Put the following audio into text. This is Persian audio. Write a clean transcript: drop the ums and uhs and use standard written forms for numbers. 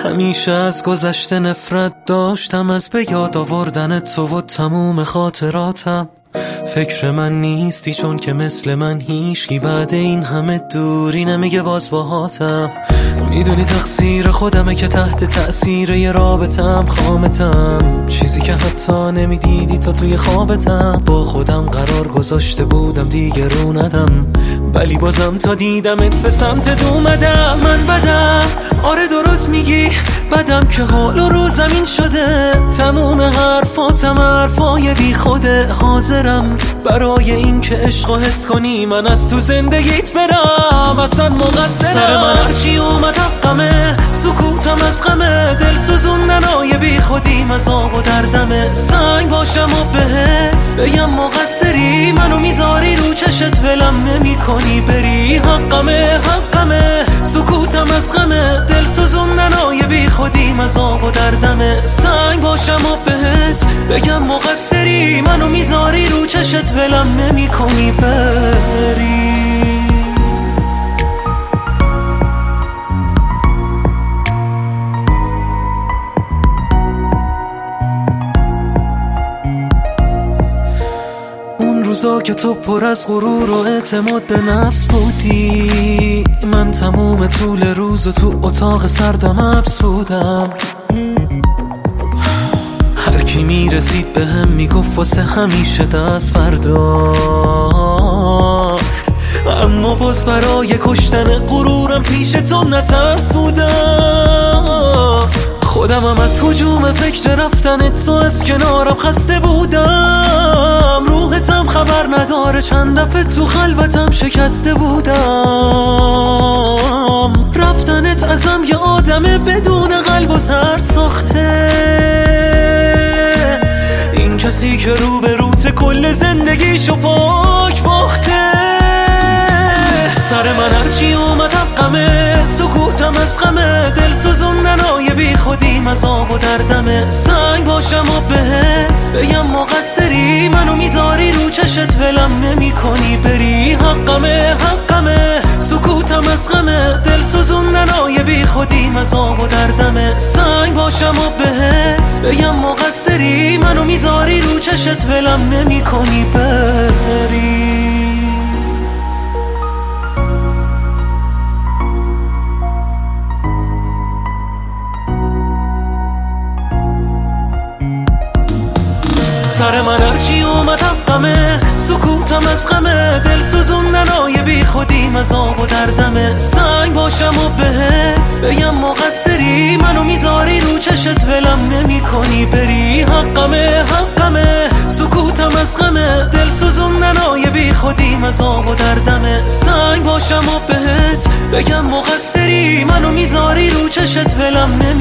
همیشه از گذشته نفرت داشتم، از به یاد آوردن تو و تموم خاطراتم. فکر من نیستی چون که مثل من هیچکی بعد این همه دوری نمیگه باز باهاتم. میدونی تقصیر خودمه که تحت تأثیر یه رابطم خامتم، چیزی که حتی نمیدیدی تا توی خوابتم. با خودم قرار گذاشته بودم دیگه رو ندم، ولی بازم تا دیدمت به سمت اومدم. من بدم، آره درست میگی، بدم که حال و رو زمین شده. تموم حرفاتم حرفای بی خوده. حاضرم برای این که عشق و حس کنی من از تو زندگیت برم، اصلا مقصرم. سر من هرچی اومد حقمه، سکوتم از غمه. دل سوزوندنای بی خودیم از آب و دردمه. سنگ باشم و بهت بگم مقصری، منو میذاری رو چشت ولم نمی کنی بری. حقمه حقمه، سکوتم از غمه. دل سوزوندنای بی خودیم از آب و دردمه. سنگ باشم و بهت بگم مقصری، منو میذاری رو چشت ولم نمی کنی بری. روزا که تو پر از غرور و اعتماد به نفس بودی، من تموم طول روز و تو اتاق سردم حبس بودم. هر کی میرسید به هم میگفت واسه همیشه دست فردا، اما باز برای کشتن غرورم پیش تو نترس بودم. خودم هم از هجوم فکر رفتن تو از کنارم خسته بودم. روحتم خبر نداره چند دفعه تو خلوتم شکسته بودم. رفتنت ازم یه آدم بدون قلب و سرد ساخته، این کسی که رو به روت کل زندگیشو پاک باخته. سر من هرچی اومد حقمه، سکوتم از غمه. دل سوزوندنای بی خودیم از آب و دردمه. سنگ باشم و بهت بگم مقصری، منو میذاری رو چشت ولم نمی کنی بری. حقمه حقمه، سکوتم از غمه. دل سوزوندنای بی خودیم از آب و دردمه. سنگ باشم و بهت بگم مقصری، منو میذاری رو چشت ولم نمی کنی بری. سر من هرچی اومد حقمه، سکوتم از غمه. دل سوزوندنای بی خودیم از آب و دردمه. سنگ باشم و بهت بگم مقصری، منو میذاری رو چشت ولم نمی کنی بری. حقمه حقمه، سکوتم از غمه. دل سوزوندنای بی خودیم از آب و دردمه. سنگ باشم و بهت بگم مقصری، منو میذاری رو چشت ولم نمی